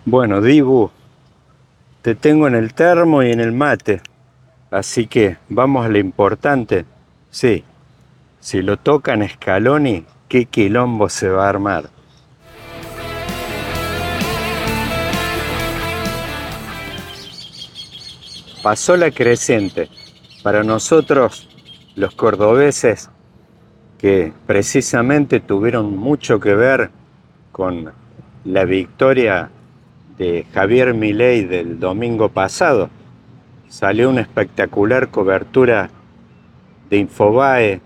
Bueno, Dibu, te tengo en el termo y en el mate, así que vamos a lo importante. Sí, si lo tocan Scaloni, qué quilombo se va a armar. Pasó la creciente. Para nosotros, los cordobeses, que precisamente tuvieron mucho que ver con la victoria de Javier Milei del domingo pasado, salió una espectacular cobertura de Infobae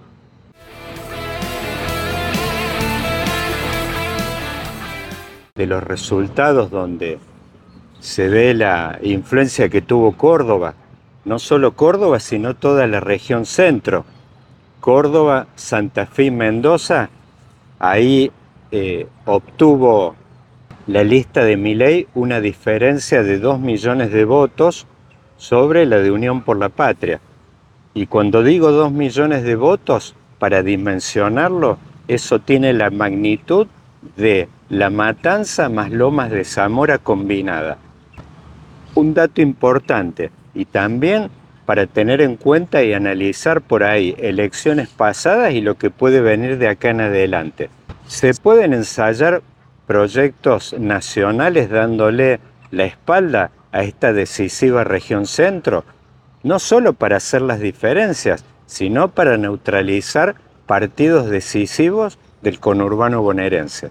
de los resultados donde se ve la influencia que tuvo Córdoba, no solo Córdoba, sino toda la región centro. Córdoba, Santa Fe y Mendoza, ahí obtuvo la lista de Milei una diferencia de 2 millones de votos sobre la de Unión por la Patria. Y cuando digo 2 millones de votos, para dimensionarlo, eso tiene la magnitud de La Matanza más Lomas de Zamora combinada. Un dato importante, y también para tener en cuenta y analizar por ahí elecciones pasadas y lo que puede venir de acá en adelante. Se pueden ensayar proyectos nacionales dándole la espalda a esta decisiva región centro, no solo para hacer las diferencias, sino para neutralizar partidos decisivos del conurbano bonaerense.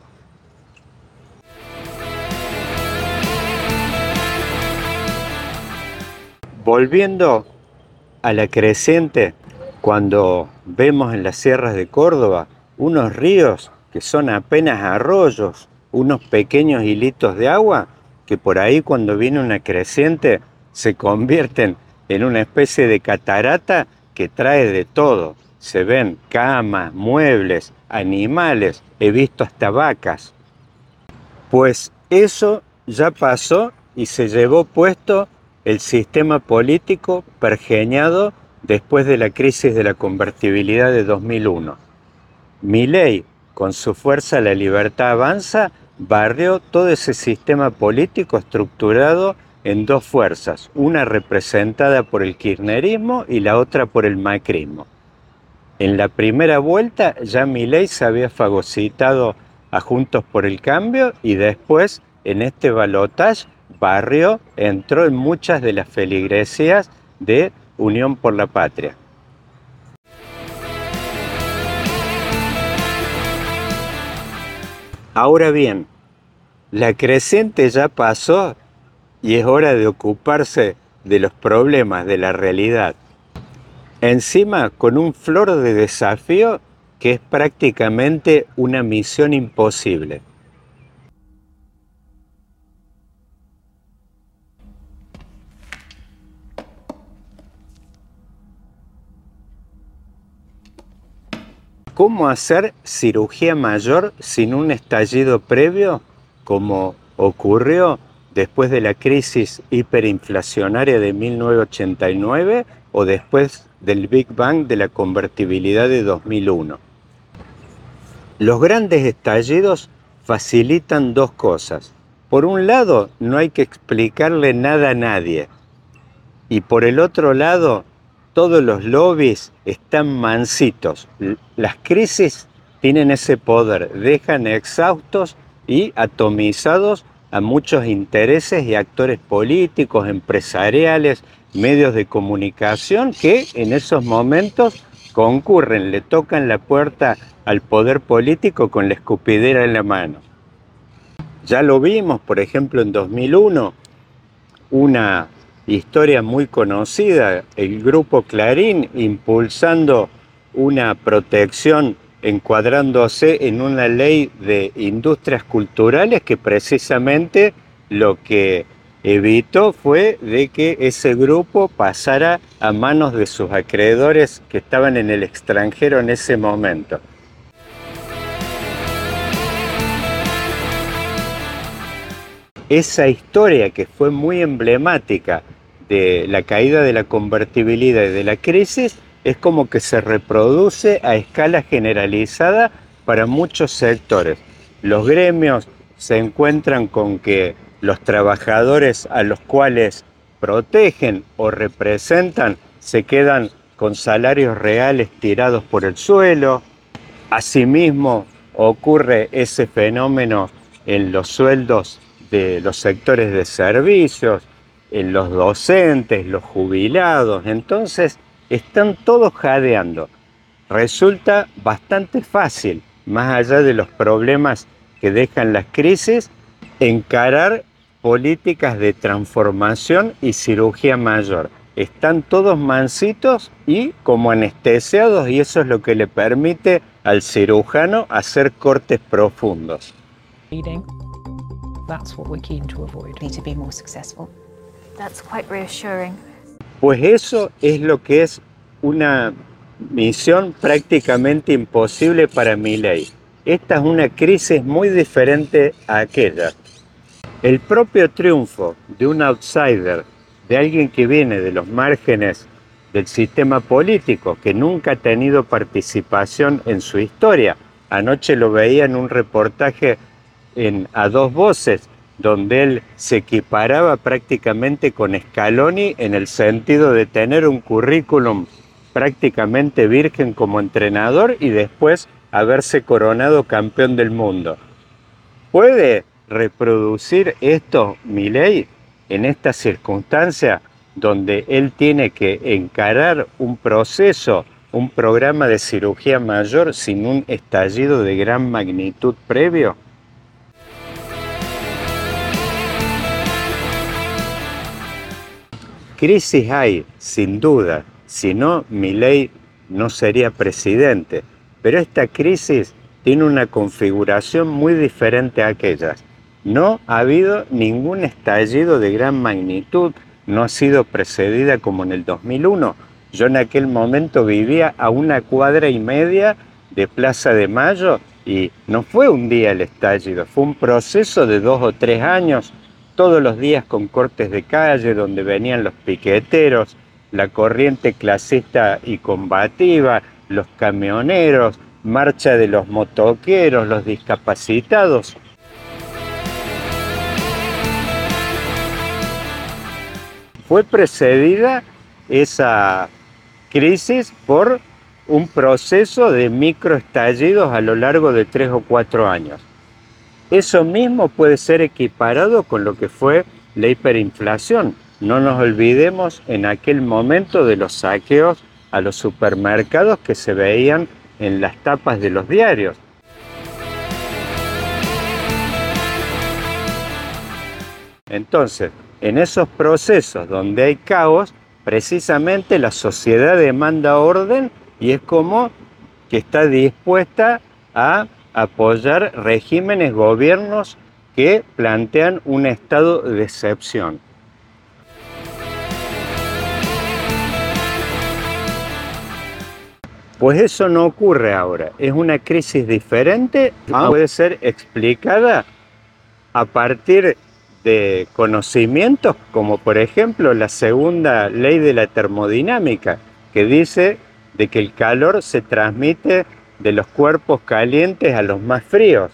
Volviendo a la creciente, cuando vemos en las sierras de Córdoba unos ríos que son apenas arroyos, unos pequeños hilitos de agua, que por ahí cuando viene una creciente se convierten en una especie de catarata que trae de todo. Se ven camas, muebles, animales, he visto hasta vacas. Pues eso ya pasó y se llevó puesto el sistema político pergeñado después de la crisis de la convertibilidad de 2001. Milei, con su fuerza La Libertad Avanza, barrió todo ese sistema político estructurado en dos fuerzas, una representada por el kirchnerismo y la otra por el macrismo. En la primera vuelta ya Milei se había fagocitado a Juntos por el Cambio y después en este balotaje barrió, entró en muchas de las feligresías de Unión por la Patria. Ahora bien, la creciente ya pasó y es hora de ocuparse de los problemas de la realidad. Encima con un flor de desafío que es prácticamente una misión imposible. ¿Cómo hacer cirugía mayor sin un estallido previo, como ocurrió después de la crisis hiperinflacionaria de 1989 o después del Big Bang de la convertibilidad de 2001? Los grandes estallidos facilitan dos cosas. Por un lado, no hay que explicarle nada a nadie. Y por el otro lado, todos los lobbies están mansitos. Las crisis tienen ese poder, dejan exhaustos y atomizados a muchos intereses y actores políticos, empresariales, medios de comunicación que en esos momentos concurren, le tocan la puerta al poder político con la escupidera en la mano. Ya lo vimos, por ejemplo, en 2001, una historia muy conocida, el grupo Clarín impulsando una protección encuadrándose en una ley de industrias culturales que precisamente lo que evitó fue de que ese grupo pasara a manos de sus acreedores que estaban en el extranjero en ese momento. Esa historia que fue muy emblemática de la caída de la convertibilidad y de la crisis es como que se reproduce a escala generalizada para muchos sectores. Los gremios se encuentran con que los trabajadores a los cuales protegen o representan se quedan con salarios reales tirados por el suelo. Asimismo, ocurre ese fenómeno en los sueldos de los sectores de servicios, en los docentes, los jubilados. Entonces, están todos jadeando. Resulta bastante fácil, más allá de los problemas que dejan las crisis, encarar políticas de transformación y cirugía mayor. Están todos mansitos y como anestesiados, y eso es lo que le permite al cirujano hacer cortes profundos. That's what we're keen to avoid. Need to be more successful. That's quite reassuring. Pues eso es lo que es una misión prácticamente imposible para Milei. Esta es una crisis muy diferente a aquella. El propio triunfo de un outsider, de alguien que viene de los márgenes del sistema político, que nunca ha tenido participación en su historia. Anoche lo veía en un reportaje A Dos Voces, donde él se equiparaba prácticamente con Scaloni en el sentido de tener un currículum prácticamente virgen como entrenador y después haberse coronado campeón del mundo. ¿Puede reproducir esto Milei en esta circunstancia donde él tiene que encarar un proceso, un programa de cirugía mayor sin un estallido de gran magnitud previo? Crisis hay, sin duda, si no, Milei no sería presidente, pero esta crisis tiene una configuración muy diferente a aquellas. No ha habido ningún estallido de gran magnitud, no ha sido precedida como en el 2001. Yo en aquel momento vivía a 1,5 cuadras de Plaza de Mayo y no fue un día el estallido, fue un proceso de 2 o 3 años, todos los días con cortes de calle donde venían los piqueteros, la corriente clasista y combativa, los camioneros, marcha de los motoqueros, los discapacitados. Fue precedida esa crisis por un proceso de microestallidos a lo largo de 3 o 4 años. Eso mismo puede ser equiparado con lo que fue la hiperinflación. No nos olvidemos en aquel momento de los saqueos a los supermercados que se veían en las tapas de los diarios. Entonces, en esos procesos donde hay caos, precisamente la sociedad demanda orden y es como que está dispuesta a apoyar regímenes, gobiernos que plantean un estado de excepción. Pues eso no ocurre ahora, es una crisis diferente, puede ser explicada a partir de conocimientos como por ejemplo la segunda ley de la termodinámica, que dice de que el calor se transmite de los cuerpos calientes a los más fríos.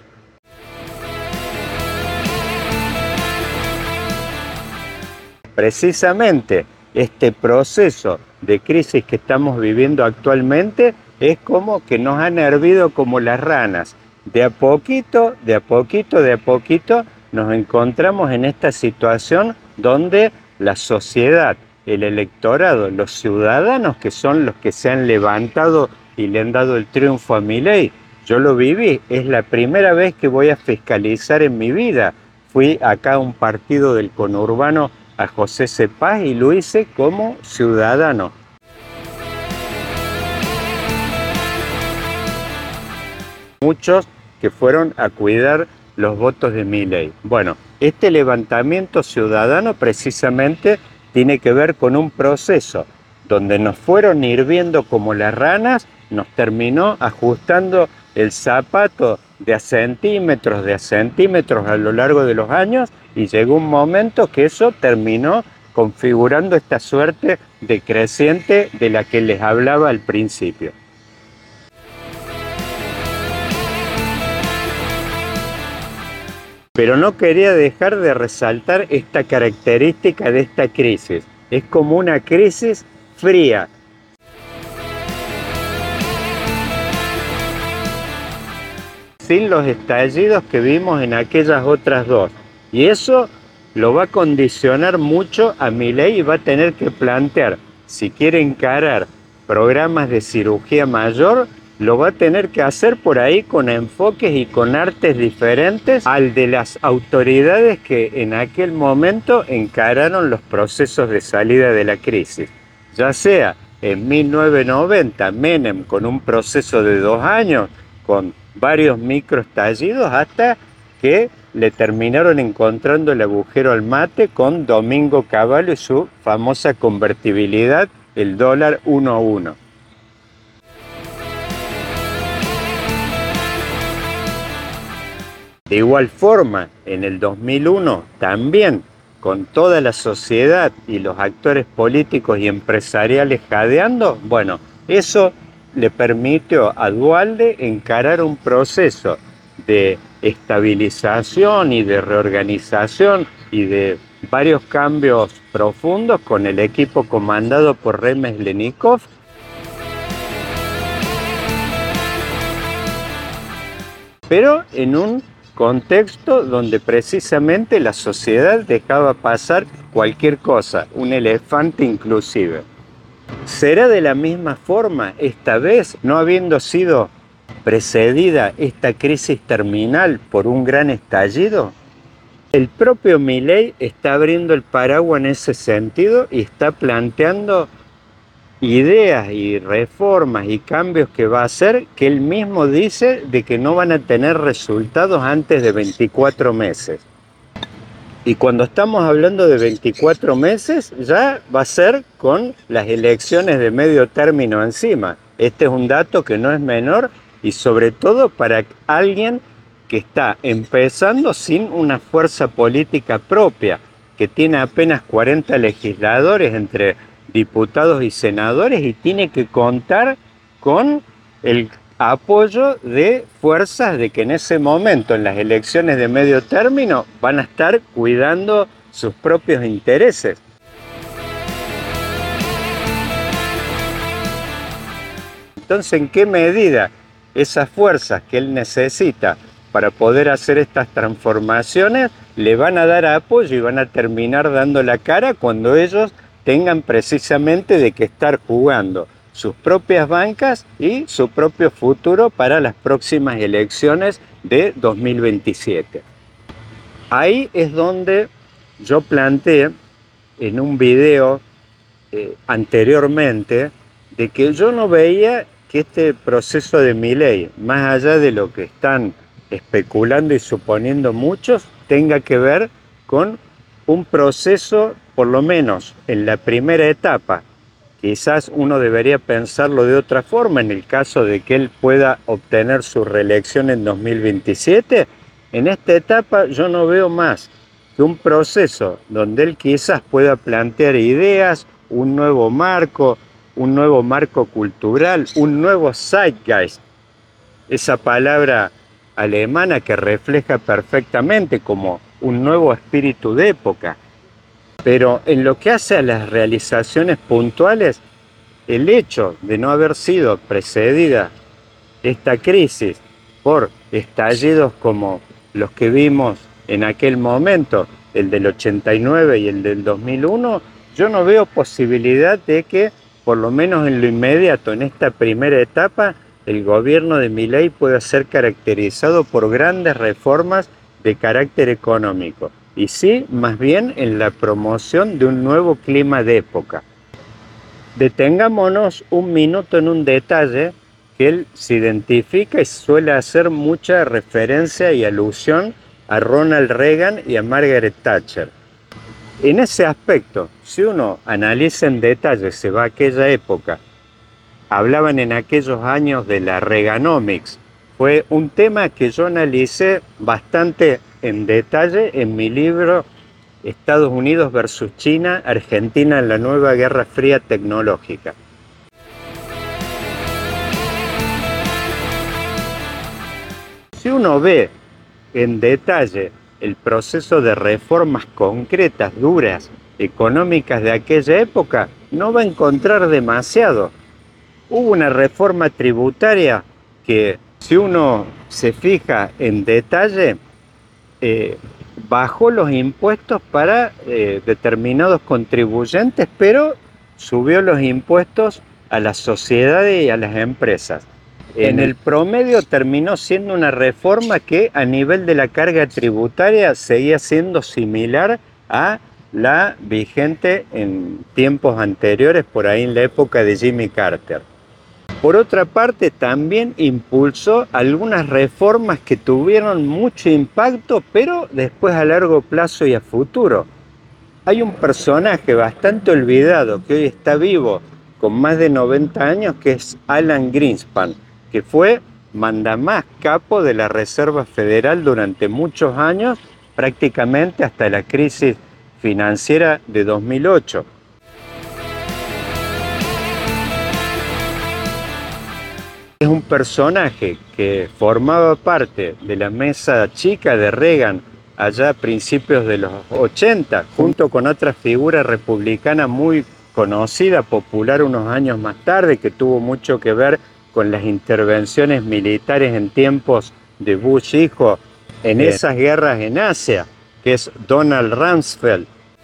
Precisamente este proceso de crisis que estamos viviendo actualmente es como que nos han hervido como las ranas. De a poquito, de a poquito, de a poquito nos encontramos en esta situación donde la sociedad, el electorado, los ciudadanos que son los que se han levantado y le han dado el triunfo a Milei. Yo lo viví, es la primera vez que voy a fiscalizar en mi vida. Fui acá a un partido del conurbano a José Cepaz y lo hice como ciudadano. Muchos que fueron a cuidar los votos de Milei. Bueno, este levantamiento ciudadano precisamente tiene que ver con un proceso donde nos fueron hirviendo como las ranas, nos terminó ajustando el zapato de a centímetros a lo largo de los años y llegó un momento que eso terminó configurando esta suerte de creciente de la que les hablaba al principio. Pero no quería dejar de resaltar esta característica de esta crisis. Es como una crisis fría. Sin los estallidos que vimos en aquellas otras dos. Y eso lo va a condicionar mucho a Milei y va a tener que plantear, si quiere encarar programas de cirugía mayor, lo va a tener que hacer por ahí con enfoques y con artes diferentes al de las autoridades que en aquel momento encararon los procesos de salida de la crisis. Ya sea en 1990 Menem con un proceso de 2 años, con varios microestallidos, hasta que le terminaron encontrando el agujero al mate con Domingo Cavallo y su famosa convertibilidad, el dólar 1 a 1. De igual forma, en el 2001 también, con toda la sociedad y los actores políticos y empresariales jadeando, bueno, eso le permitió a Duhalde encarar un proceso de estabilización y de reorganización y de varios cambios profundos con el equipo comandado por Remezlenikov. Pero en un contexto donde precisamente la sociedad dejaba pasar cualquier cosa, un elefante inclusive. ¿Será de la misma forma esta vez, no habiendo sido precedida esta crisis terminal por un gran estallido? El propio Milei está abriendo el paraguas en ese sentido y está planteando ideas y reformas y cambios que va a hacer que él mismo dice de que no van a tener resultados antes de 24 meses. Y cuando estamos hablando de 24 meses, ya va a ser con las elecciones de medio término encima. Este es un dato que no es menor y sobre todo para alguien que está empezando sin una fuerza política propia, que tiene apenas 40 legisladores entre diputados y senadores y tiene que contar con el apoyo de fuerzas de que en ese momento, en las elecciones de medio término, van a estar cuidando sus propios intereses. Entonces, ¿en qué medida esas fuerzas que él necesita para poder hacer estas transformaciones le van a dar apoyo y van a terminar dando la cara cuando ellos tengan precisamente de que estar jugando sus propias bancas y su propio futuro para las próximas elecciones de 2027? Ahí es donde yo planteé en un video anteriormente de que yo no veía que este proceso de Milei, más allá de lo que están especulando y suponiendo muchos, tenga que ver con un proceso, por lo menos en la primera etapa. Quizás uno debería pensarlo de otra forma en el caso de que él pueda obtener su reelección en 2027. En esta etapa yo no veo más que un proceso donde él quizás pueda plantear ideas, un nuevo marco cultural, un nuevo Zeitgeist, esa palabra alemana que refleja perfectamente como un nuevo espíritu de época. Pero en lo que hace a las realizaciones puntuales, el hecho de no haber sido precedida esta crisis por estallidos como los que vimos en aquel momento, el del 89 y el del 2001, yo no veo posibilidad de que, por lo menos en lo inmediato, en esta primera etapa, el gobierno de Milei pueda ser caracterizado por grandes reformas de carácter económico. Y sí, más bien en la promoción de un nuevo clima de época. Detengámonos un minuto en un detalle que él se identifica y suele hacer mucha referencia y alusión a Ronald Reagan y a Margaret Thatcher. En ese aspecto, si uno analiza en detalle, se va a aquella época, hablaban en aquellos años de la Reaganomics. Fue un tema que yo analicé bastante en detalle en mi libro Estados Unidos versus China, Argentina en la nueva Guerra Fría tecnológica. Si uno ve en detalle el proceso de reformas concretas, duras, económicas de aquella época, no va a encontrar demasiado. Hubo una reforma tributaria que, si uno se fija en detalle, bajó los impuestos para determinados contribuyentes, pero subió los impuestos a las sociedades y a las empresas. En el promedio terminó siendo una reforma que a nivel de la carga tributaria seguía siendo similar a la vigente en tiempos anteriores, por ahí en la época de Jimmy Carter. Por otra parte, también impulsó algunas reformas que tuvieron mucho impacto, pero después a largo plazo y a futuro. Hay un personaje bastante olvidado que hoy está vivo, con más de 90 años, que es Alan Greenspan, que fue mandamás capo de la Reserva Federal durante muchos años, prácticamente hasta la crisis financiera de 2008. Es un personaje que formaba parte de la mesa chica de Reagan allá a principios de los 80, junto con otra figura republicana muy conocida, popular unos años más tarde, que tuvo mucho que ver con las intervenciones militares en tiempos de Bush hijo en esas guerras en Asia, que es Donald Rumsfeld.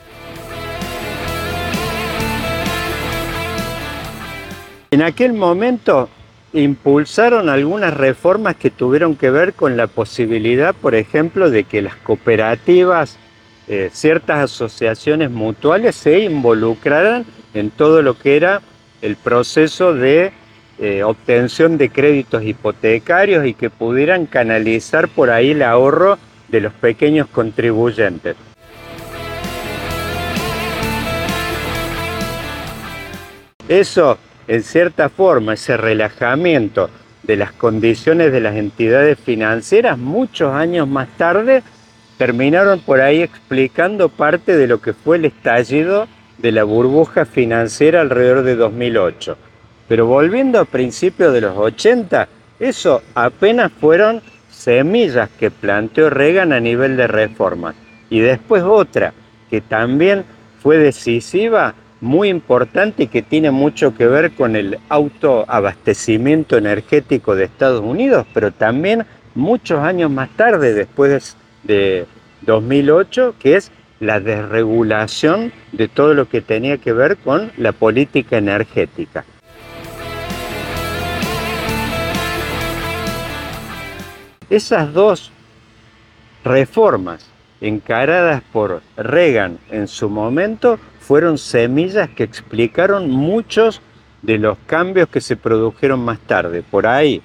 En aquel momento impulsaron algunas reformas que tuvieron que ver con la posibilidad, por ejemplo, de que las cooperativas, ciertas asociaciones mutuales se involucraran en todo lo que era el proceso de obtención de créditos hipotecarios y que pudieran canalizar por ahí el ahorro de los pequeños contribuyentes. Eso, en cierta forma, ese relajamiento de las condiciones de las entidades financieras, muchos años más tarde, terminaron por ahí explicando parte de lo que fue el estallido de la burbuja financiera alrededor de 2008. Pero volviendo a principios de los 80, eso apenas fueron semillas que planteó Reagan a nivel de reformas. Y después otra, que también fue decisiva, muy importante y que tiene mucho que ver con el autoabastecimiento energético de Estados Unidos, pero también muchos años más tarde, después de 2008, que es la desregulación de todo lo que tenía que ver con la política energética. Esas dos reformas encaradas por Reagan en su momento fueron semillas que explicaron muchos de los cambios que se produjeron más tarde. Por ahí,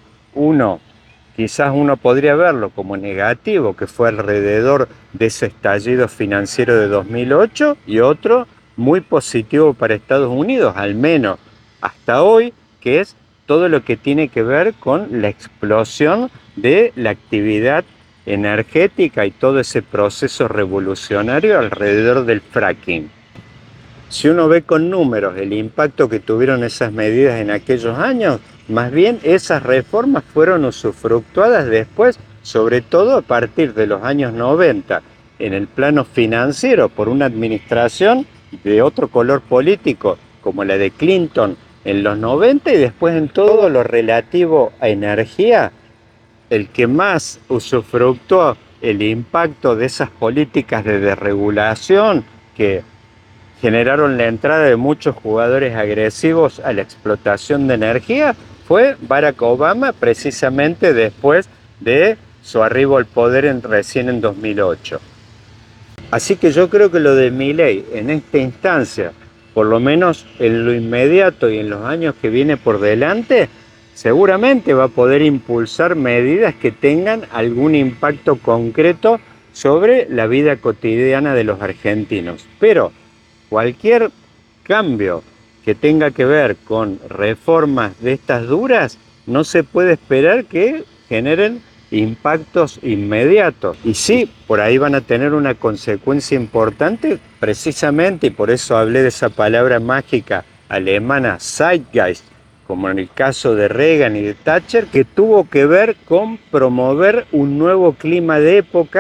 quizás uno podría verlo como negativo, que fue alrededor de ese estallido financiero de 2008, y otro muy positivo para Estados Unidos, al menos hasta hoy, que es todo lo que tiene que ver con la explosión de la actividad energética y todo ese proceso revolucionario alrededor del fracking. Si uno ve con números el impacto que tuvieron esas medidas en aquellos años, más bien esas reformas fueron usufructuadas después, sobre todo a partir de los años 90, en el plano financiero, por una administración de otro color político, como la de Clinton en los 90, y después en todo lo relativo a energía, el que más usufructuó el impacto de esas políticas de desregulación que generaron la entrada de muchos jugadores agresivos a la explotación de energía fue Barack Obama, precisamente después de su arribo al poder recién en 2008. Así que yo creo que lo de Milei en esta instancia, por lo menos en lo inmediato y en los años que viene por delante, seguramente va a poder impulsar medidas que tengan algún impacto concreto sobre la vida cotidiana de los argentinos. Pero cualquier cambio que tenga que ver con reformas de estas duras, no se puede esperar que generen impactos inmediatos. Y sí, por ahí van a tener una consecuencia importante, precisamente, y por eso hablé de esa palabra mágica alemana, Zeitgeist, como en el caso de Reagan y de Thatcher, que tuvo que ver con promover un nuevo clima de época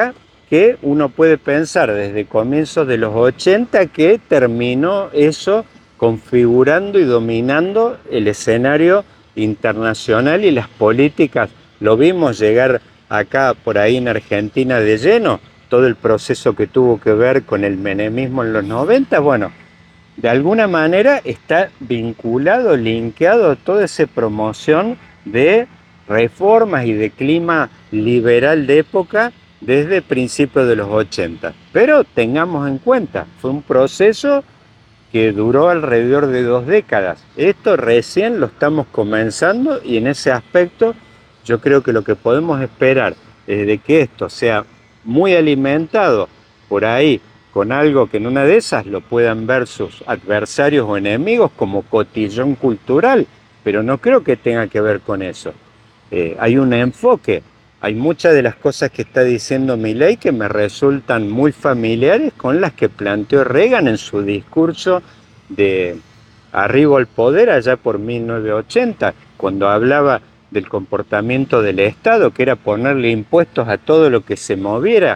que uno puede pensar desde comienzos de los 80 que terminó eso configurando y dominando el escenario internacional y las políticas. Lo vimos llegar acá por ahí en Argentina de lleno, todo el proceso que tuvo que ver con el menemismo en los 90, bueno, de alguna manera está vinculado, linkeado a toda esa promoción de reformas y de clima liberal de época desde principios de los 80. Pero tengamos en cuenta, fue un proceso que duró alrededor de 2 décadas. Esto recién lo estamos comenzando y en ese aspecto yo creo que lo que podemos esperar es de que esto sea muy alimentado por ahí con algo que en una de esas lo puedan ver sus adversarios o enemigos como cotillón cultural, pero no creo que tenga que ver con eso. Hay un enfoque, hay muchas de las cosas que está diciendo Milei que me resultan muy familiares con las que planteó Reagan en su discurso de arribo al poder allá por 1980, cuando hablaba del comportamiento del Estado, que era ponerle impuestos a todo lo que se moviera.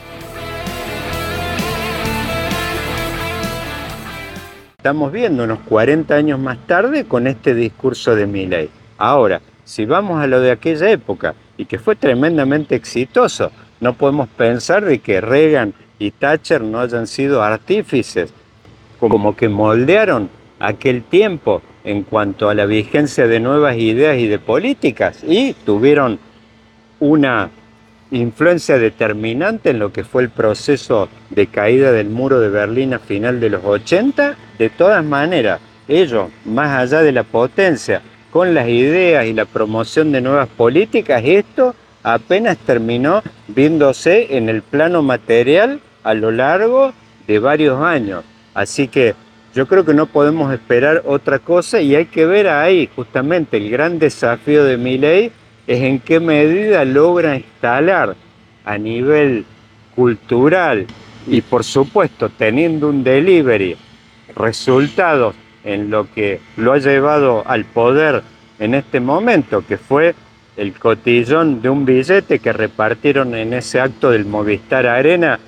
Estamos viendo unos 40 años más tarde con este discurso de Milei. Ahora, si vamos a lo de aquella época, y que fue tremendamente exitoso, no podemos pensar de que Reagan y Thatcher no hayan sido artífices, como que moldearon aquel tiempo en cuanto a la vigencia de nuevas ideas y de políticas, y tuvieron una influencia determinante en lo que fue el proceso de caída del muro de Berlín a final de los 80. De todas maneras, ellos, más allá de la potencia, con las ideas y la promoción de nuevas políticas, esto apenas terminó viéndose en el plano material a lo largo de varios años. Así que yo creo que no podemos esperar otra cosa y hay que ver ahí justamente el gran desafío de Milei es en qué medida logra instalar a nivel cultural y por supuesto teniendo un delivery, resultados en lo que lo ha llevado al poder en este momento, que fue el cotillón de un billete que repartieron en ese acto del Movistar Arena.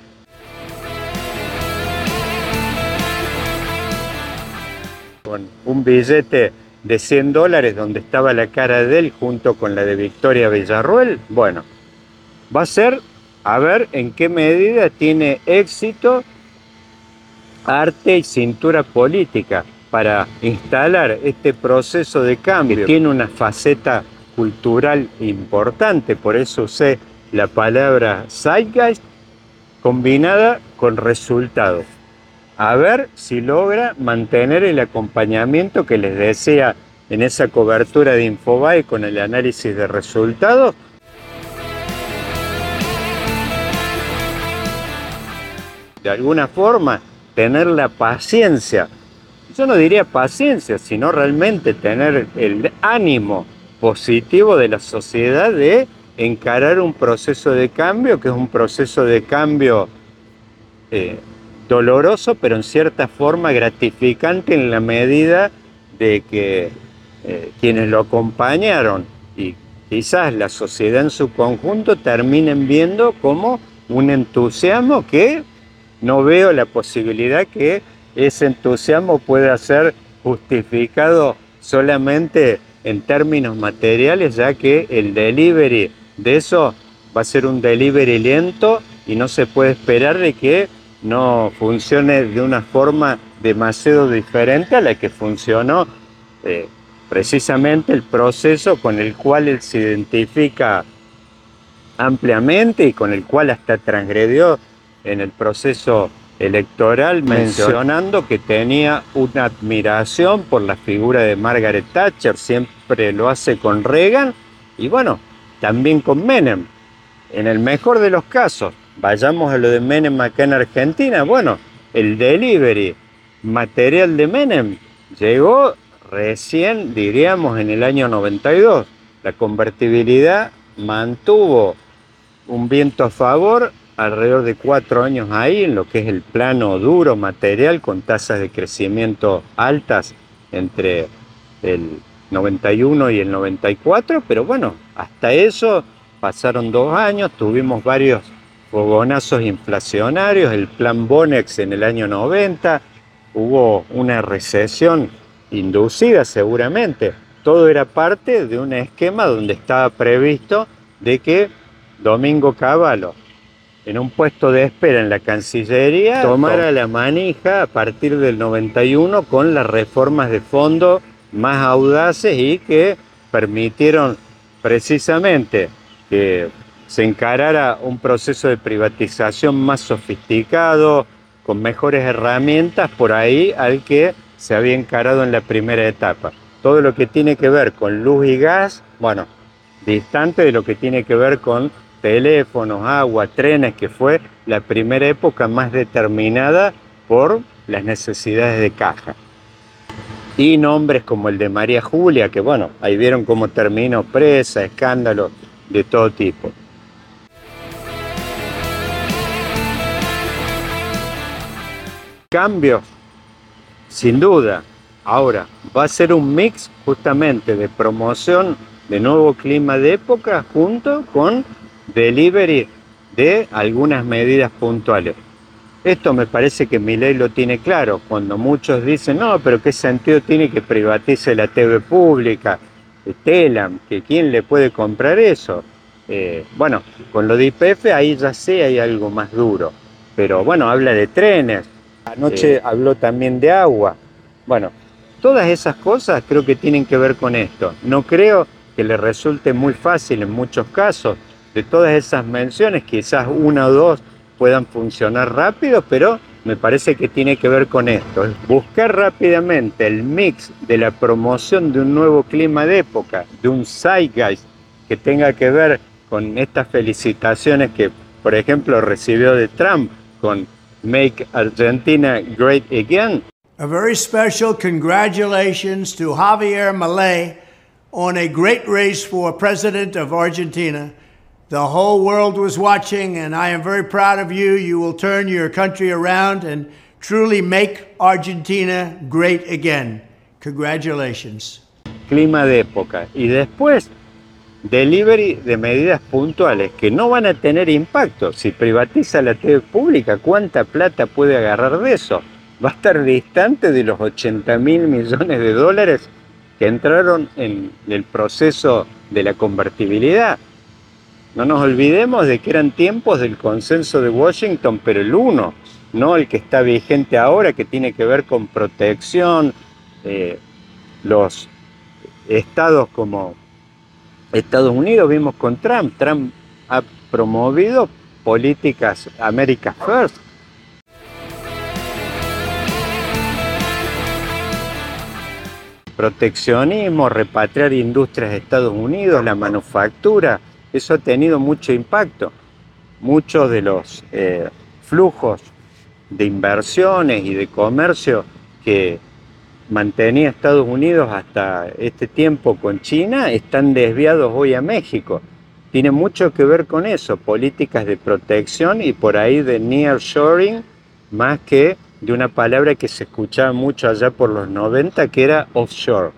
Con un billete de $100 donde estaba la cara de él junto con la de Victoria Villarruel. Bueno, va a ser a ver en qué medida tiene éxito arte y cintura política para instalar este proceso de cambio que tiene una faceta cultural importante, por eso usé la palabra zeitgeist combinada con resultados. A ver si logra mantener el acompañamiento que les decía en esa cobertura de Infobae con el análisis de resultados. De alguna forma, tener la paciencia, yo no diría paciencia, sino realmente tener el ánimo positivo de la sociedad de encarar un proceso de cambio, que es un proceso de cambio doloroso, pero en cierta forma gratificante en la medida de que quienes lo acompañaron y quizás la sociedad en su conjunto terminen viendo como un entusiasmo que no veo la posibilidad que ese entusiasmo pueda ser justificado solamente en términos materiales, ya que el delivery de eso va a ser un delivery lento y no se puede esperar de que no funcione de una forma demasiado diferente a la que funcionó precisamente el proceso con el cual él se identifica ampliamente y con el cual hasta transgredió en el proceso electoral, mencionando que tenía una admiración por la figura de Margaret Thatcher, siempre lo hace con Reagan y bueno, también con Menem. En el mejor de los casos, vayamos a lo de Menem acá en Argentina, bueno, el delivery material de Menem llegó recién, diríamos, en el año 92. La convertibilidad mantuvo un viento a favor alrededor de 4 años ahí, en lo que es el plano duro material, con tasas de crecimiento altas entre el 91 y el 94, pero bueno, hasta eso pasaron 2 años, tuvimos varios fogonazos inflacionarios, el plan Bonex en el año 90, hubo una recesión inducida seguramente. Todo era parte de un esquema donde estaba previsto de que Domingo Cavallo, en un puesto de espera en la Cancillería, tomara la manija a partir del 91 con las reformas de fondo más audaces y que permitieron precisamente que se encarara un proceso de privatización más sofisticado, con mejores herramientas por ahí al que se había encarado en la primera etapa. Todo lo que tiene que ver con luz y gas, bueno, distante de lo que tiene que ver con teléfonos, agua, trenes, que fue la primera época más determinada por las necesidades de caja. Y nombres como el de María Julia, que bueno, ahí vieron cómo terminó, presa, escándalos de todo tipo. Cambio, sin duda. Ahora, va a ser un mix justamente de promoción de nuevo clima de época junto con delivery de algunas medidas puntuales. Esto me parece que Milei lo tiene claro, cuando muchos dicen, no, pero ¿qué sentido tiene que privatice la TV pública, Telam, que quién le puede comprar eso? Bueno, con lo de YPF ahí ya sé hay algo más duro, pero bueno, habla de trenes, anoche habló también de agua. Bueno, todas esas cosas creo que tienen que ver con esto. No creo que le resulte muy fácil en muchos casos. De todas esas menciones, quizás una o dos puedan funcionar rápido, pero me parece que tiene que ver con esto. Es buscar rápidamente el mix de la promoción de un nuevo clima de época, de un zeitgeist que tenga que ver con estas felicitaciones que, por ejemplo, recibió de Trump con Make Argentina Great Again. A very special congratulations to Javier Milei on a great race for president of Argentina. The whole world was watching, and I am very proud of you. You will turn your country around and truly make Argentina great again. Congratulations. Clima de época. Y después, delivery de medidas puntuales que no van a tener impacto. Si privatiza la TV pública, ¿cuánta plata puede agarrar de eso? Va a estar distante de los 80.000 millones de dólares que entraron en el proceso de la convertibilidad. No nos olvidemos de que eran tiempos del consenso de Washington, pero el uno, no el que está vigente ahora, que tiene que ver con protección. Los estados como Estados Unidos, vimos con Trump. Trump ha promovido políticas America First. Proteccionismo, repatriar industrias de Estados Unidos, la manufactura, eso ha tenido mucho impacto. Muchos de los flujos de inversiones y de comercio que mantenía Estados Unidos hasta este tiempo con China están desviados hoy a México. Tiene mucho que ver con eso, políticas de protección y por ahí de nearshoring, más que de una palabra que se escuchaba mucho allá por los 90, que era offshore.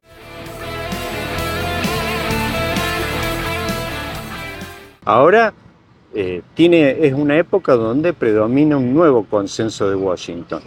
Ahora es una época donde predomina un nuevo consenso de Washington.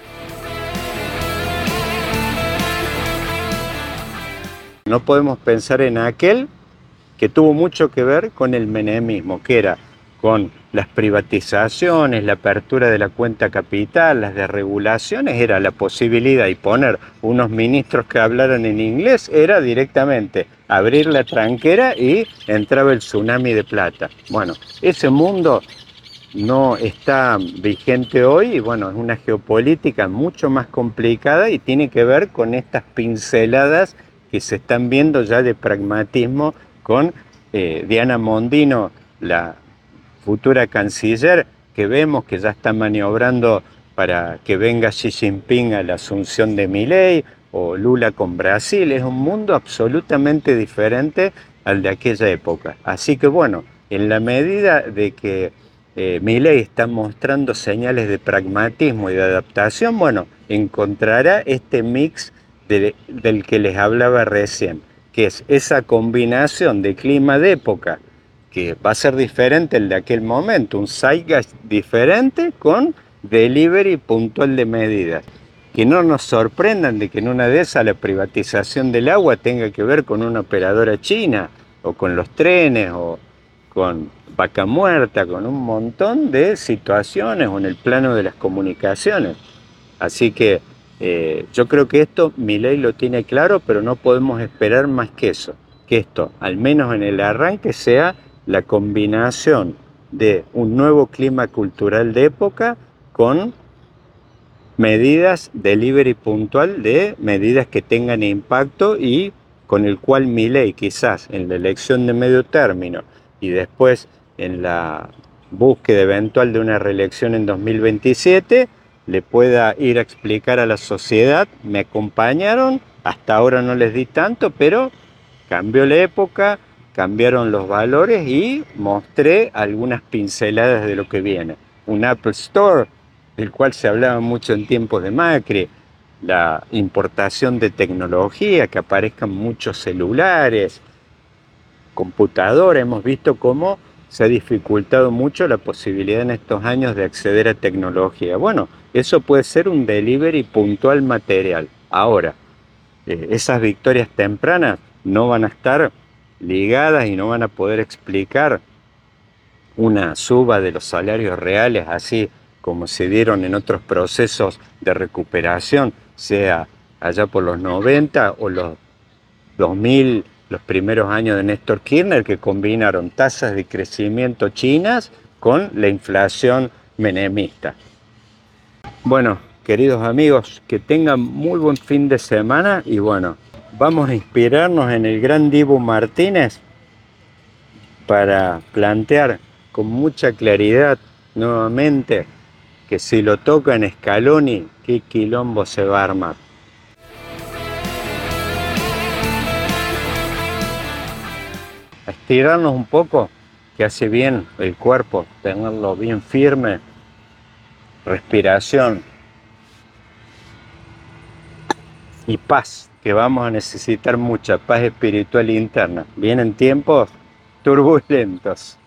No podemos pensar en aquel que tuvo mucho que ver con el menemismo, que era con las privatizaciones, la apertura de la cuenta capital, las desregulaciones, era la posibilidad, y poner unos ministros que hablaran en inglés era directamente abrir la tranquera y entraba el tsunami de plata. Bueno, ese mundo no está vigente hoy y bueno, es una geopolítica mucho más complicada y tiene que ver con estas pinceladas que se están viendo ya de pragmatismo con Diana Mondino, la futura canciller, que vemos que ya está maniobrando para que venga Xi Jinping a la asunción de Milei, o Lula con Brasil. Es un mundo absolutamente diferente al de aquella época. Así que bueno, en la medida de que Milei está mostrando señales de pragmatismo y de adaptación, bueno, encontrará este mix del que les hablaba recién, que es esa combinación de clima de época que va a ser diferente el de aquel momento, un zeitgeist diferente con delivery puntual de medidas. Que no nos sorprendan de que en una de esas la privatización del agua tenga que ver con una operadora china, o con los trenes, o con Vaca Muerta, con un montón de situaciones, o en el plano de las comunicaciones. Así que yo creo que esto Milei lo tiene claro, pero no podemos esperar más que eso, que esto, al menos en el arranque, sea la combinación de un nuevo clima cultural de época con medidas delivery puntual de medidas que tengan impacto y con el cual Milei quizás en la elección de medio término y después en la búsqueda eventual de una reelección en 2027 le pueda ir a explicar a la sociedad, me acompañaron, hasta ahora no les di tanto, pero cambió la época, cambiaron los valores y mostré algunas pinceladas de lo que viene. Un Apple Store, del cual se hablaba mucho en tiempos de Macri, la importación de tecnología, que aparezcan muchos celulares, computadoras. Hemos visto cómo se ha dificultado mucho la posibilidad en estos años de acceder a tecnología. Bueno, eso puede ser un delivery puntual material. Ahora, esas victorias tempranas no van a estar ligadas y no van a poder explicar una suba de los salarios reales, así como se dieron en otros procesos de recuperación, sea allá por los 90 o los 2000, los primeros años de Néstor Kirchner, que combinaron tasas de crecimiento chinas con la inflación menemista. Bueno, queridos amigos, que tengan muy buen fin de semana y bueno, vamos a inspirarnos en el gran Dibu Martínez para plantear con mucha claridad nuevamente que si lo toca en Scaloni, qué quilombo se va a armar. A estirarnos un poco, que hace bien el cuerpo, tenerlo bien firme, respiración y paz, que vamos a necesitar mucha paz espiritual interna. Vienen tiempos turbulentos.